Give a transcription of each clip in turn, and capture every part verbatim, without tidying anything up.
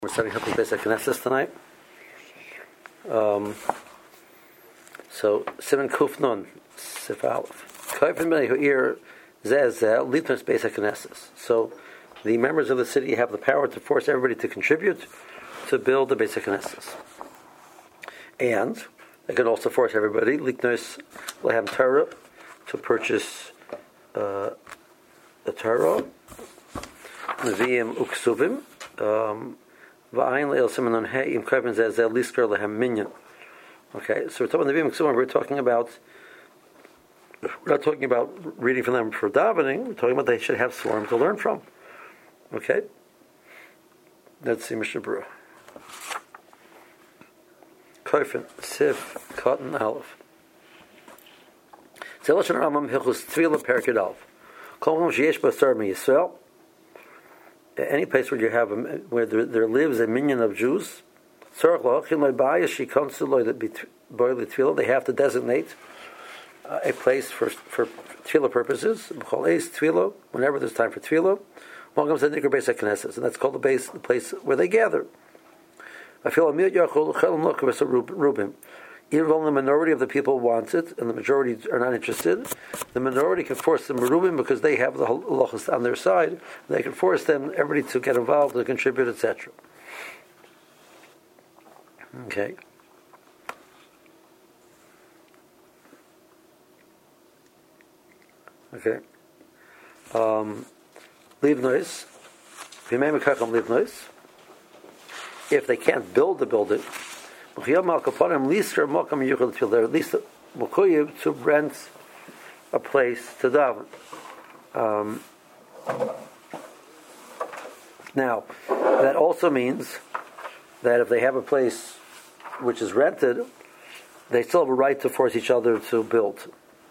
We're starting Hilchos Beis HaKnesses tonight. Um, so, Siman Kuf Nun, Sif Aleph. Koifin B'nei Hu'ir Zeh Zeh Litnos Beis HaKnesses. So, the members of the city have the power to force everybody to contribute to build the Beis HaKnesses. And they can also force everybody, Litnos Lehem Torah, to purchase uh, the Torah, Nevi'im Uksuvim, um, Okay, so we're talking about the Nevi'im Uksuvim. We're talking about we're not talking about reading from them for davening. We're talking about they should have swarm to learn from. Okay, let's see Mishnah Berurah. Koifin Sif Cotton Aleph. Zeloshan Ramam Hilchos Tvila Perkid Aleph. Kol Mom Sheyesh Basar MiYisrael. Any place where you have a, where there, there lives a minion of Jews, they have to designate uh, a place for for tefillah purposes. Whenever there's time for tefillah, and that's called the base, the place where they gather. Even though the minority of the people wants it and the majority are not interested, the minority can force the merubim because they have the halachos on their side. They can force them, everybody, to get involved, to contribute, et cetera. Okay. Okay. Um, leave noise. If they can't build the building, they're at least mukoyev to rent a place to daven. Um, now, that also means that if they have a place which is rented, they still have a right to force each other to build.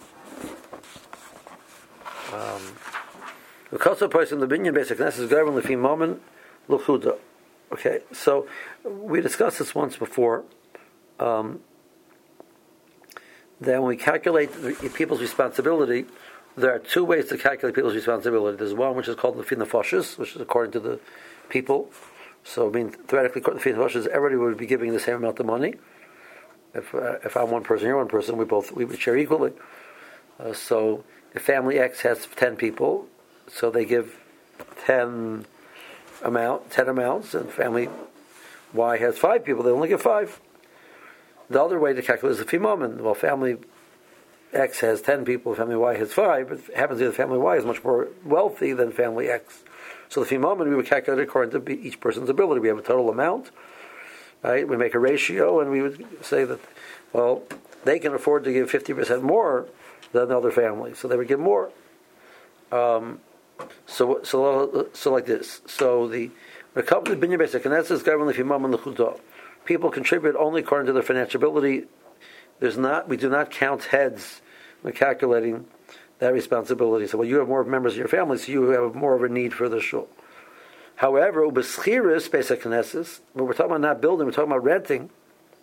The cost of person the binyan basic is governed lefi moment luchuda. Okay, so we discussed this once before. Um, that when we calculate the, people's responsibility, there are two ways to calculate people's responsibility. There's one which is called the nefashos, which is according to the people. So, I mean, theoretically, the nefashos, everybody would be giving the same amount of money. If uh, if I'm one person, you're one person, we both we would share equally. Uh, so, if family X has ten people, so they give ten. amount, ten amounts, and family Y has five people, they only get five. The other way to calculate is the fimomen. Well, family X has ten people, family Y has five, but it happens that family Y is much more wealthy than family X. So the fimomen, we would calculate according to each person's ability. We have a total amount, right? We make a ratio, and we would say that, well, they can afford to give fifty percent more than the other family, so they would give more. Um, So, so, so like this. So the people contribute only according to their financial ability. There's not, we do not count heads when calculating that responsibility. So, well, you have more members of your family, so you have more of a need for the shul. However, ubeschiris Beis HaKnesses, when we're talking about not building, we're talking about renting.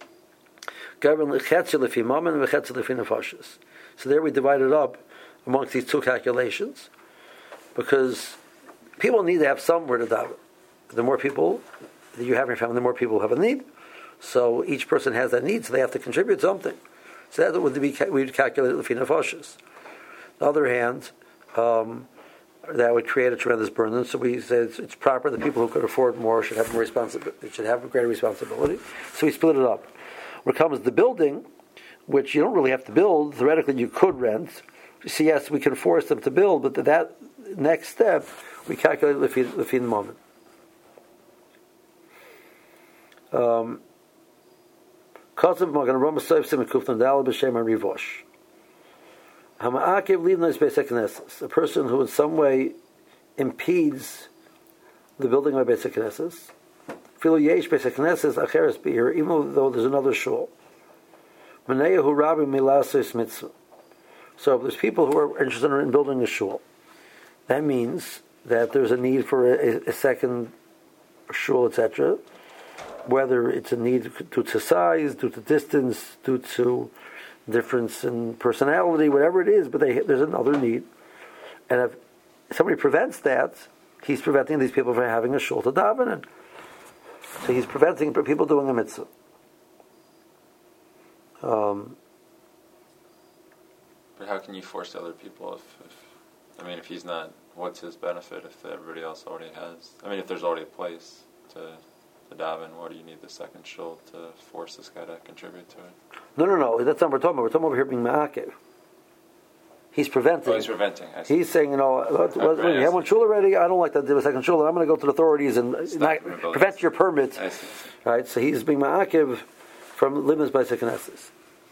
So there we divide it up amongst these two calculations. Because people need to have somewhere to daven. The more people that you have in your family, the more people have a need. So each person has that need, so they have to contribute something. So that would be we would calculate the nefashos. On the other hand, um, that would create a tremendous burden. So we say it's, it's proper that people who could afford more should have more responsibility. Should have a greater responsibility. So we split it up. When it comes to the building, which you don't really have to build, theoretically you could rent. So yes, we can force them to build, but that next step, we calculate lefi the moment. Um, a person who in some way impedes the building of Beis HaKnesses, even though there's another shul. So if there's people who are interested in building a shul, that means that there's a need for a, a second shul, et cetera. Whether it's a need due to size, due to distance, due to difference in personality, whatever it is, but they, there's another need. And if somebody prevents that, he's preventing these people from having a shul to daven in. So he's preventing people doing a mitzvah. Um, but how can you force other people if, if, I mean, if he's not, what's his benefit if everybody else already has? I mean, if there's already a place to, to daven, why do you need the second shul to force this guy to contribute to it? No, no, no, that's not what we're talking about. We're talking over here being ma'akev. He's preventing. Oh, he's preventing. I see. He's saying, you know, let, Oh, let, right, you have one shul already. I don't like to do a second shul, and I'm going to go to the authorities and not, prevent your permit. I see. Right. So he's being ma'akev from limits by Knesses.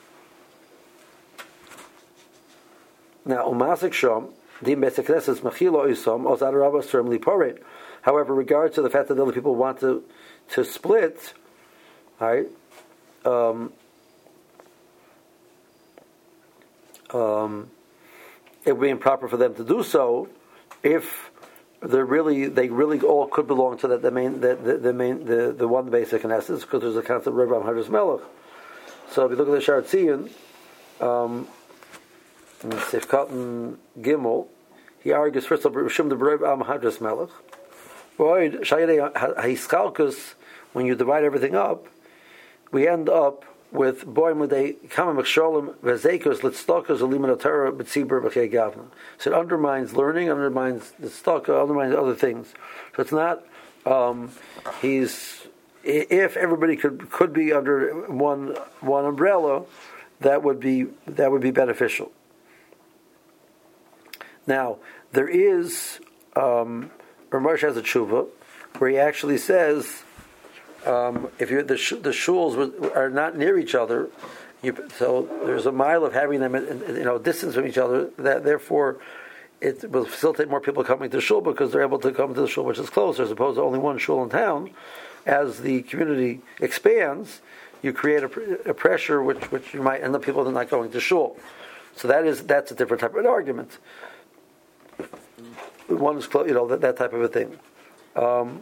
Now, umasik shom dim Beis Knesses machilo isam ozad rabba serm liparet. However, regard to the fact that other people want to to split, right? Um, um, it would be improper for them to do so if they're really they really all could belong to that the main the, the, the main the, the one basic Knesset, because there's a concept of Rebbe Hadras Melech. So if you look at the Shar Tzion, um, in Sifkat Gimel, he argues first of all Rishum the Rebbe Hadras Melech. Void Shayadei Haiskalkus, when you divide everything up, we end up with boim with a common mechsholim v'zeikus litstokas elimin Torah b'tzibur v'chei gavna. So it undermines learning, undermines the staka, undermines other things. So it's not. Um, he's if everybody could could be under one one umbrella, that would be that would be beneficial. Now there is um, Ramesh has a tshuva where he actually says. Um, if you're, the sh- the shuls are not near each other, you, so there's a mile of having them, in, in, you know, distance from each other. That therefore, it will facilitate more people coming to shul because they're able to come to the shul which is closer, as opposed to only one shul in town. As the community expands, you create a, a pressure which which you might end up people not going to shul. So that is that's a different type of argument. One is close, you know, that, that type of a thing. Um,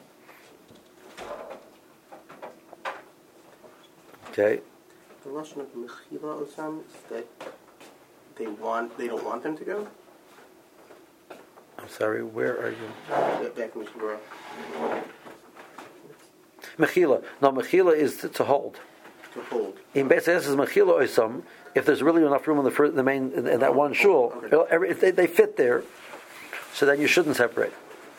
Okay. The Russian of Mechila Osam is that they want they don't want them to go? I'm sorry, where are you? Back in Mishmura. Mechila. No, Mechila is to, to hold. To hold. In Beis Knesses is Mechila Osam. If there's really enough room in the first, the main in, in that one shul, okay. every, if they, they fit there, so then you shouldn't separate.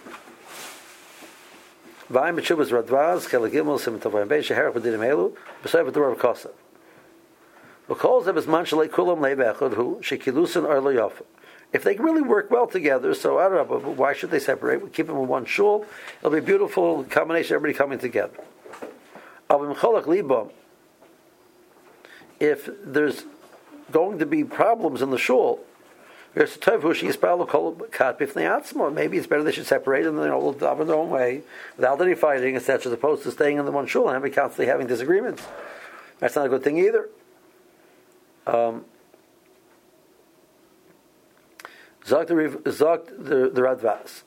Vayim b'tshuvas radvaz chelagimel simtavayim beish sheherach b'dinim elu b'sayv b'durav kosav. V'kol zeh b'zman shalei kulam le'vechad hu shekilusin ar lo'yafa. If they really work well together, so I don't know, but why should they separate? We keep them in one shul. It'll be a beautiful combination, everybody coming together. Avim cholak libam. If there's going to be problems in the shul, maybe it's better they should separate and, you know, live in their own way without any fighting, et cetera, as opposed to staying in the one shul and having constantly having disagreements. That's not a good thing either. Um, Zog the Zog the the Radvas.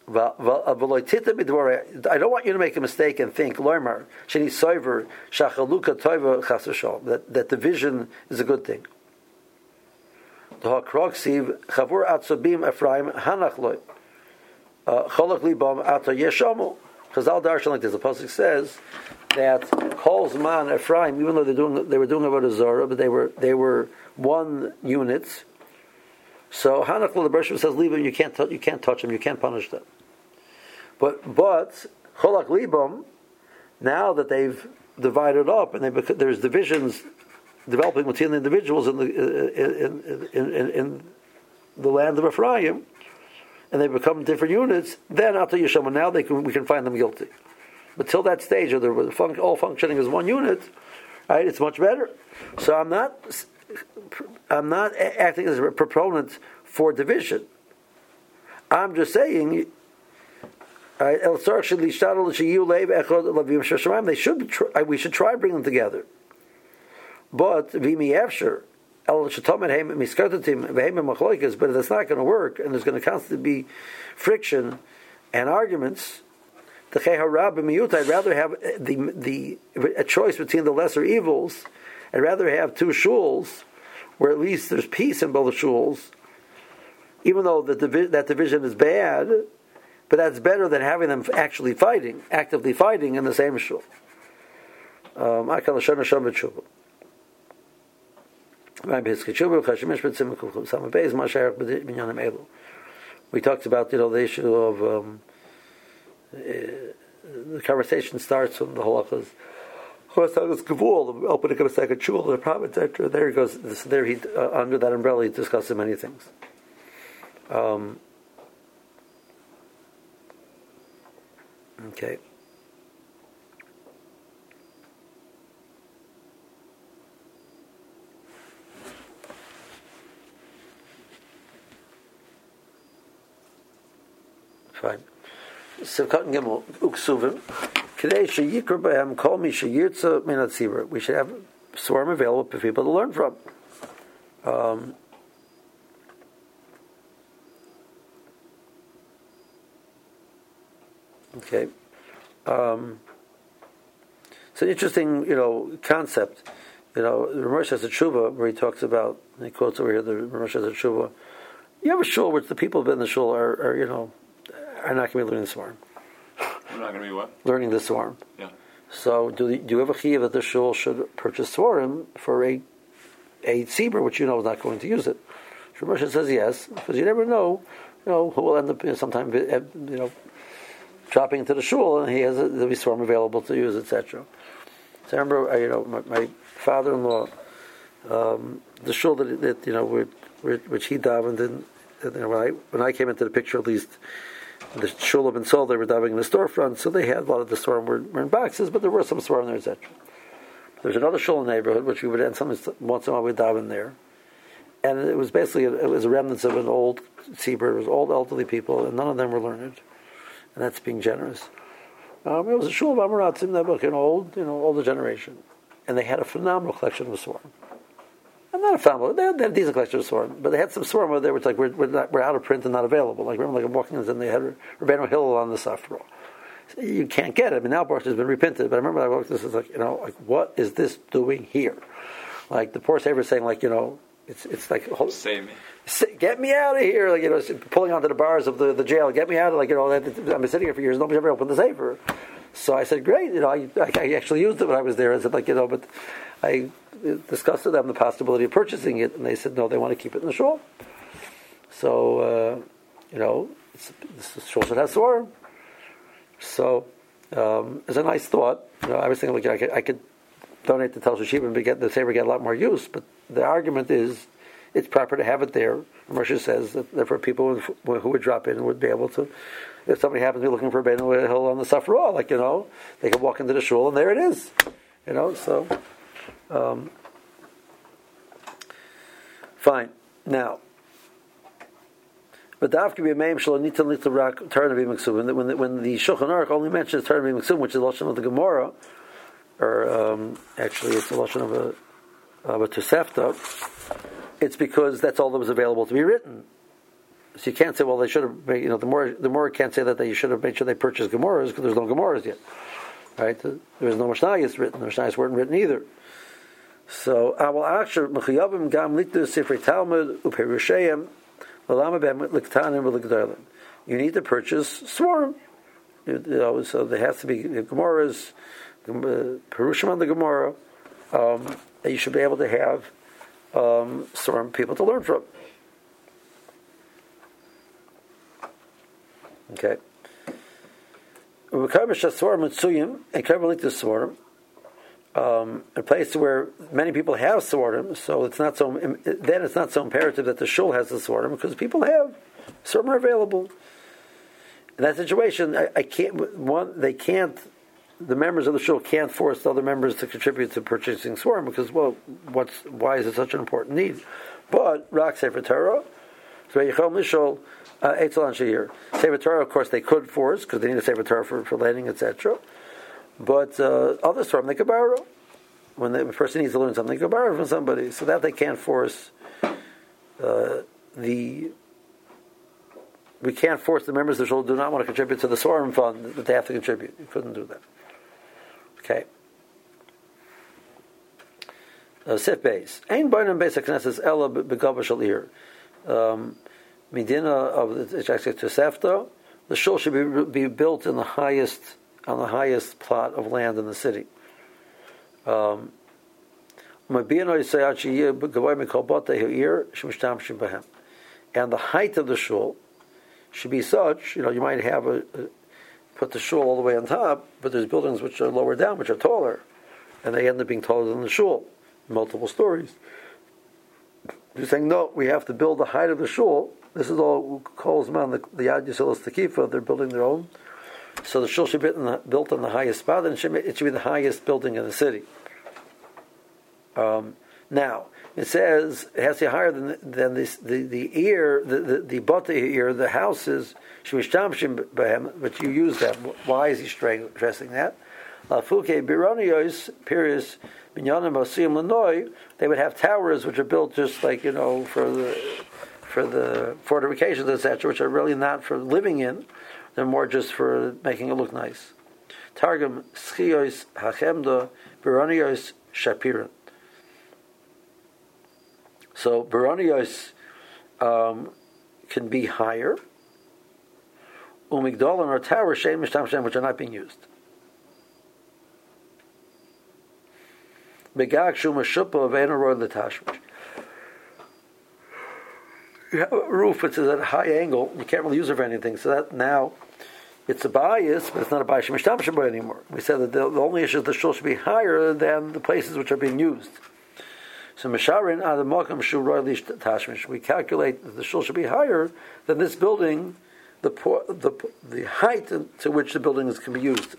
I don't want you to make a mistake and think Loimar Sheni Soiver Shachaluka Toiva Chasashal that that division is a good thing. The Hakroksiv Chavur Atzabim Ephraim Hanachloi Cholach Libam Ata Yeshamu. Chazal Darshan like this. The pasuk says that Kol Zman Ephraim, even though they doing they were doing about a Zorah, but they were they were one unit. So Hanachloi the Bereshit says, leave them. You can't t- you can't touch them. You can't punish them. But but Cholach Libam, now that they've divided up and they bec- there's divisions developing between the individuals in the in, in, in, in the land of Ephraim, and they become different units. Then after Yeshua, now they can we can find them guilty. But till that stage, of the fun, all functioning as one unit, right? It's much better. So I'm not I'm not acting as a proponent for division. I'm just saying. Right, they should. Try, we should try bring them together. But v'mi efsher el shetomer heim miskatatim v'heim machloikas. But that's not going to work, and there's going to constantly be friction and arguments. The cheharab b'miyut. I'd rather have the the a choice between the lesser evils. I'd rather have two shuls where at least there's peace in both shuls, even though the divi- that division is bad. But that's better than having them actually fighting, actively fighting in the same shul. Um, I call Shana Shom B'Tshuva. We talked about, you know, the issue of um, uh, the conversation starts when the halachas. The opening of a second shul, the problem, et cetera. There he goes. There he uh, under that umbrella he discusses many things. Um, okay. Fine. Sivkat Gimel Uksuvim. Today, Sheyikr B'hem Kol Mi Sheyirtza Min Hatzibur. We should have swarm available for people to learn from. Um, okay. Um, it's an interesting, you know, concept. You know, Ramesh has a tshuva where he talks about. He quotes over here the Ramesh has a tshuva. You have a shul which the people who've been in the shul are, are you know. are not going to be learning the swarm. We're not going to be what? Learning the swarm. Yeah. So, do, the, do you have a chiyuv that the shul should purchase swarm for a a tzibur, which you know is not going to use it? Shemosha says yes, because you never know, you know, who will end up you know, sometime, you know, dropping into the shul, and he has a, there'll be swarm available to use, et cetera. So I remember, you know, my, my father-in-law, um, the shul that, that you know, which, which he davened in. You know, when I when I came into the picture, at least the shul had been sold. They were davening in the storefront, so they had a lot of the swarm were, were in boxes, but there were some swarm there, et cetera. There's another shul in the neighborhood which we would end sometimes once in a while we'd daven there, and it was basically it was a remnants of an old tzibur. It was old elderly people, and none of them were learned, and that's being generous. Um, it was a shul of Amaratzim, that book, an old, you know, older generation, and they had a phenomenal collection of swarm. Not a phenomenal. They had, they had a decent collection of swarm, but they had some swarm over there which like we're we're, not, we're out of print and not available. Like remember, like I'm walking in, and they had Rabbeinu Hillel on the Safra. So you can't get it. I mean, now Baruch has been reprinted, but I remember I walked this was like you know like what is this doing here? Like the poor saver saying like you know it's it's like hold, save me, get me out of here, like you know pulling onto the bars of the, the jail, get me out of like you know I've been sitting here for years, nobody's ever opened the safer. So I said, great, you know I, I actually used it when I was there. I said like you know but I discussed with them the possibility of purchasing it, and they said no, they want to keep it in the shul. So uh, you know, it's, the shul should have swarm. So um, it's a nice thought. You know, I was thinking like I could, I could donate to Tel Shishim and get the saver get a lot more use. But the argument is, it's proper to have it there. Moshe says that, that for people who, who would drop in would be able to. If somebody happens to be looking for a Beinu Hill on the Safra, like you know, they can walk into the shul and there it is. You know, so. Um, fine. Now, but daf can be a maim shlo nita nita rak turn of Miksum. When the when the, when the Shulchan Aruch only mentions turn of Miksum, which is the lashon of the Gemara, or um, actually it's the lashon of a of a Tosefta, it's because that's all that was available to be written. So you can't say, well, they should have made, you know, the more the more can't say that they should have made sure they purchased Gemaras because there's no Gemaras yet, right? There was no Mishnayos written. The Mishnayos weren't written either. So, Awal Aksher Mechiyavim Gam Litu Sifrei Talmud Uperusheim L'Lama Ben L'Ktanim L'Gdalim. You need to purchase swarm. You know, so there has to be Gemaras, Perushim on the Gemara. Um, and you should be able to have um, swarm people to learn from. Okay. Um, a place where many people have svarim, so it's not so. Then it's not so imperative that the shul has the svarim because people have svarim are available. In that situation, I, I can't. One, they can't. The members of the shul can't force the other members to contribute to purchasing svarim because, well, what's why is it such an important need? But rak sefer Torah, so yichol mishol eitzel anshir sefer Torah. Of course, they could force because they need a sefer Torah for, for landing, et cetera. But uh, other swarm they could borrow. When the person needs to learn something, they could borrow from somebody. So that they can't force uh, the. We can't force the members of the shul who do not want to contribute to the swarm fund that they have to contribute. You couldn't do that. Okay. Sif base. Ein b'nam base knesses ela b'gava shel ir. Medina of the actually Tosefta. The shul should be be built in the highest. on the highest plot of land in the city. Um, and the height of the shul should be such, you know, you might have a, a put the shul all the way on top, but there's buildings which are lower down, which are taller, and they end up being taller than the shul, multiple stories. You're saying, no, we have to build the height of the shul. This is all calls man the the Yad Yisrael Tekifa. They're building their own, so the shul should be built on the highest spot, and it should be, it should be the highest building in the city. Um, now it says it has to be higher than than this, the the ear the the, the bata ear the houses shemishtamshim behem, but you use that. Why is he stressing that? Lafuke bironios period binyanim osim lenoy. They would have towers which are built just like, you know, for the for the fortifications, et cetera, which are really not for living in. They're more just for making it look nice. Targum schios hachemda bironios shapiran. So baronios um, can be higher. Umigdalim or towers shemish tamshem, which are not being used. Begag shuma shupa of enoroy letashmish. You have a roof which is at a high angle. You can't really use it for anything. So that now it's a bias, but it's not a bias shemish tamshem anymore. We said that the, the only issue is the shul should be higher than the places which are being used. So Mesharin ad Makam Shuroi Lish Tashmish. We calculate that the shul should be higher than this building, the the the height to which the buildings can be used.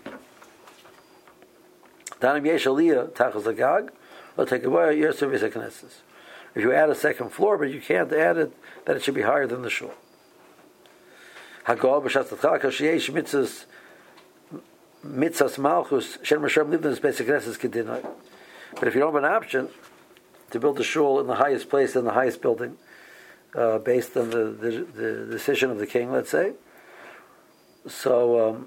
Danim Yesh Aliyah Tachas Agag, or take away your service Knesses. If you add a second floor, but you can't add it, that it should be higher than the shul. Hagol b'shat tzachak sheyesh mitzvahs mitzvahs malchus shen Mesharim lived in this basic Knesses kedinai. But if you don't have an option to build a shul in the highest place in the highest building, uh, based on the, the, the decision of the king, let's say. So, um,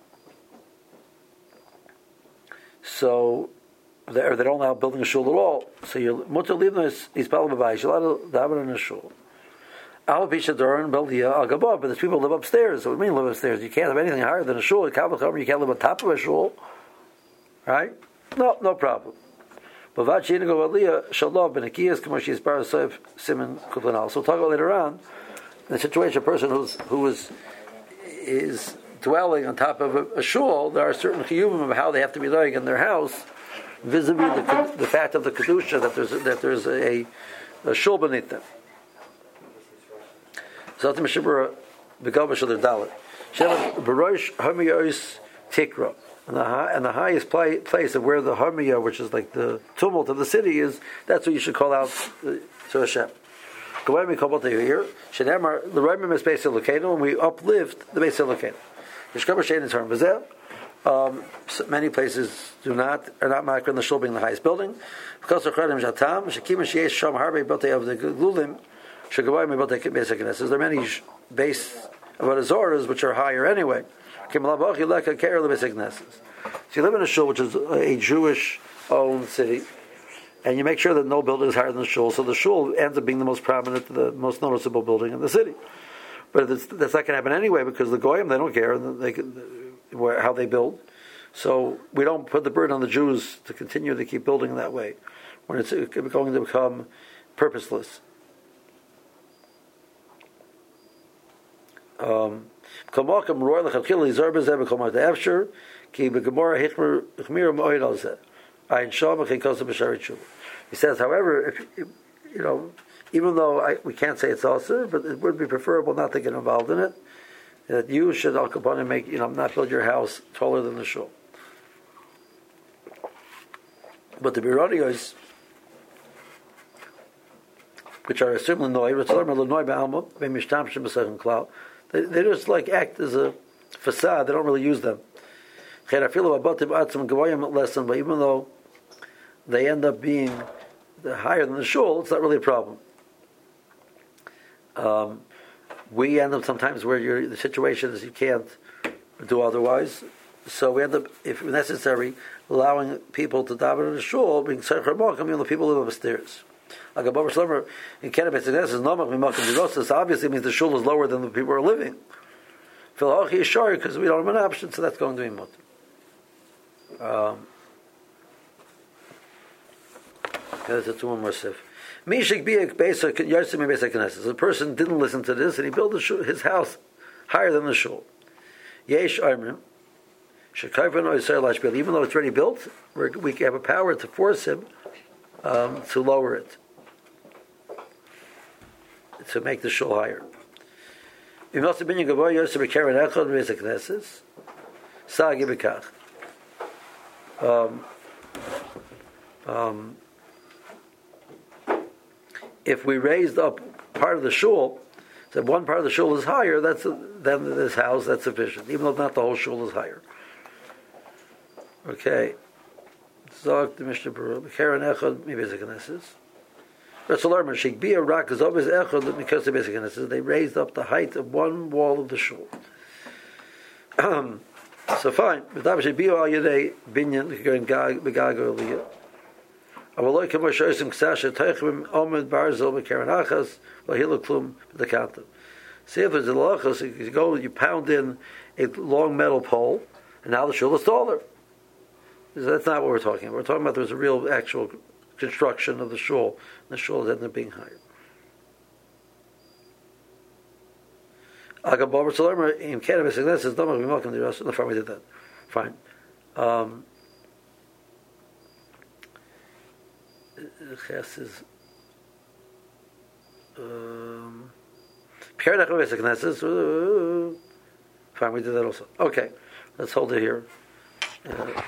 so they, they don't allow building a shul at all. So you mutter leave this is palabais. You're allowed to daven in a shul. Al pisha doran beldia al gabah. But there's people who live upstairs. So what do you mean live upstairs? You can't have anything higher than a shul. You can't live on top of a shul, right? No, no problem. So we'll talk about later on the situation. A person who's who is is dwelling on top of a, a shul, there are certain chiyuvim of how they have to be living in their house, vis-a-vis the, the fact of the kedusha that there's that there's a, a shul beneath them. So the mishibura begav shel dalet shem berosh hamiyos tikra. And the, high, and the highest play, place of where the harmia, which is like the tumult of the city, is, that's what you should call out uh, to Hashem. When we uplift the Beis Elokeinu. Um, so many places do not are not makar in the shul being the highest building. Because of Chadim Jatam, Shekim Sheyesh Sham Harbe Botei of the Glulim, Shegavai Botei Beis Elokeinu. There are many base of Azoras which are higher anyway. So you live in a shul which is a Jewish-owned city, and you make sure that no building is higher than the shul, so the shul ends up being the most prominent, the most noticeable building in the city. But that's not going to happen anyway, because the Goyim, they don't care they, where, how they build. So we don't put the burden on the Jews to continue to keep building that way, when it's going to become purposeless. Um, so he says, however, if you know, even though I, we can't say it's also, but it would be preferable not to get involved in it. That you should al kapanim make, you know, not build your house taller than the shul. But the bironios, which are assuming noy, They, they just like act as a facade. They don't really use them. But even though they end up being higher than the shul, it's not really a problem. Um, we end up sometimes where you're, the situation is you can't do otherwise. So we end up, if necessary, allowing people to daven in the shul, being tzarich ramah, even though people live upstairs. Like a Baruch Shlomo in Kennebec, this obviously means the shul is lower than the people are living. Philachi is short because we don't have an option, so that's going to be mutter. Um, That's one more sif. Mishik be a basic yarsim basic knesses. The person didn't listen to this, and he built shul, his house higher than the shul. Yesh armim shekayvan oiser lashbil. Even though it's already built, we're, we have a power to force him um, to lower it, to make the shul higher. If not been gavoy yarsim bekaren echad basic knesses, sagi bekach. Um. Um. If we raised up part of the shul, so one part of the shul is higher, that's than this house, that's sufficient, even though not the whole shul is higher. Okay. Zog the Mishnah Berurah, Karen Echad, maybe it's a Knesses. Ratzalarman, Sheikh Bia Rak is always Echad, because of basic Knesses. They raised up the height of one wall of the shul. So fine. But that was Sheikh Bia Al Yadei Binyan, going Begag earlier. Avaloi kemo shoysim ksasha teichim omed barzel b'keren achas v'hilu klum b'dekantam. See if there's a lachas, you go, you pound in a long metal pole, and now the shul is taller. That's not what we're talking about. We're talking about there's a real actual construction of the shul, and the shul is ended up being higher. Agabavar Salerma in cannabis says, "Don't be welcome to the rest." Fine, we did that. Fine. Um, Ches is um, fine, we did that also. Okay, let's hold it here. Uh,